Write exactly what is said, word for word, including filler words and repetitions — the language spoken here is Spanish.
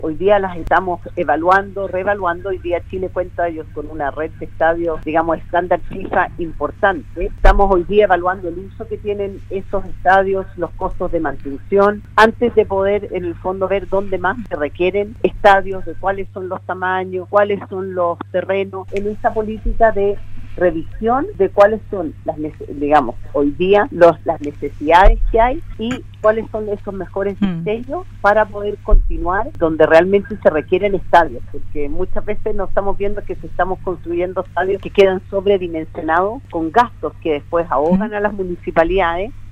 Hoy día las estamos evaluando, reevaluando. Hoy día Chile cuenta ellos con una red de estadios, digamos, estándar FIFA importante. Estamos hoy día evaluando el uso que tienen esos estadios, los costos de mantención, antes de poder en el fondo ver dónde más se requieren estadios, de cuáles son los tamaños, cuáles son los terrenos, en esta política de revisión de cuáles son las, digamos, hoy día los, las necesidades que hay y cuáles son esos mejores diseños mm. para poder continuar donde realmente se requieren estadios, porque muchas veces nos estamos viendo que se estamos construyendo estadios que quedan sobredimensionados con gastos que después ahogan mm. a las municipalidades